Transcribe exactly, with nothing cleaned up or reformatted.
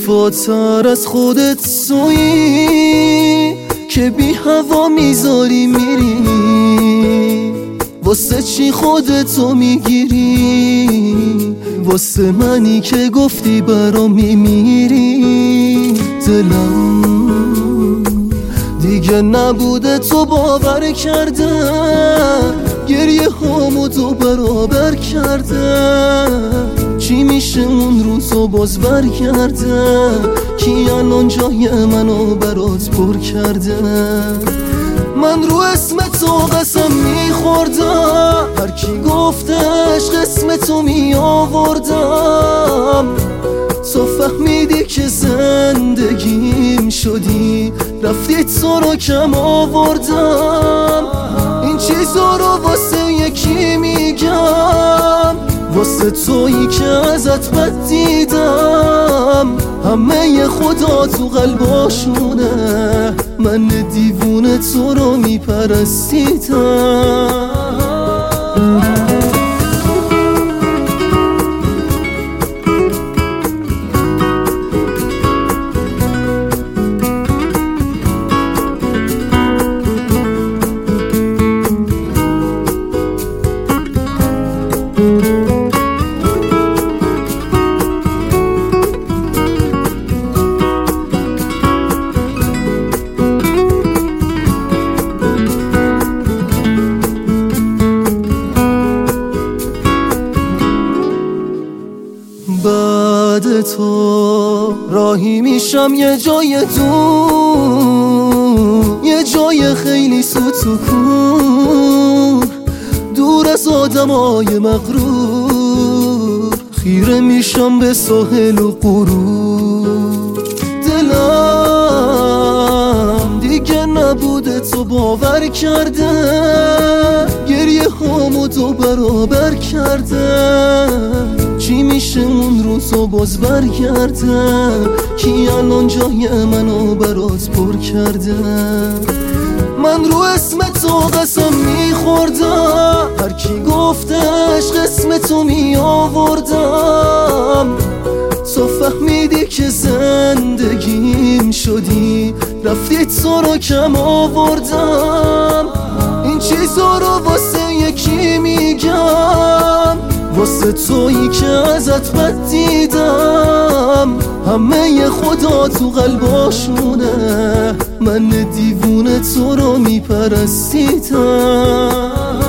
بی‌وفاتر از خودت سویی که بی هوا میذاری میری. واسه چی خودتو میگیری؟ واسه منی که گفتی برام میمیری. دلم دیگه نبوده تو باور کرده، گریه هامو دو برابر کرده. چی میشه اون روزو باز برگرده؟ کی الان جای منو برات پر کرده؟ من رو اسم تو قسم میخوردم، هر کی گفتش قسم تو میآوردم. تو فهمیدی که زندگیم شدی، رفتی تو رو کم آوردم. این چیزا رو واسه یکی میگم، واسه تویی که ازت بد دیدم. همه خدا تو قلباشونه، من دیوونه تو رو میپرستیدم. بعد تو راهی میشم یه جای دور، یه جای خیلی ستوکون، دور از آدمای مغرور. خیره میشم به ساحل و غرور. دلم دیگه نبوده تو باور کرده، گریه هامو دو برابر کرده. چی میشه اون روزو باز برگرده؟ کی الان جای منو برات پر کرده؟ من رو اسم تو قسم میخوردم، هر کی گفتش قسم تو میآوردم. تو فهمیدی که زندگیم شدی، رفتی تو رو کم آوردم. این چیزا رو واسه یکی میگم، واسه تویی که ازت بد دیدم. همه خدا تو قلباشونه، من دیوونه تو رو میپرستیدم.